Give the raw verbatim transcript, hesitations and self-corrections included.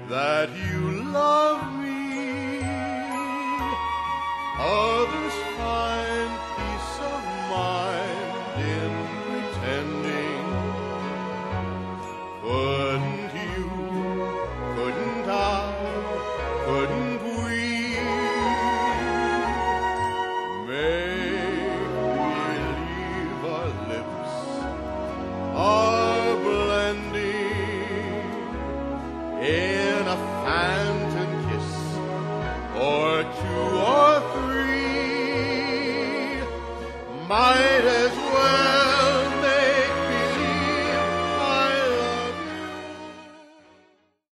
that you love me. Others find peace of mind in pretending. Couldn't you, couldn't I, couldn't we make believe our lips are blending in a phantom kiss, or two or three, might as well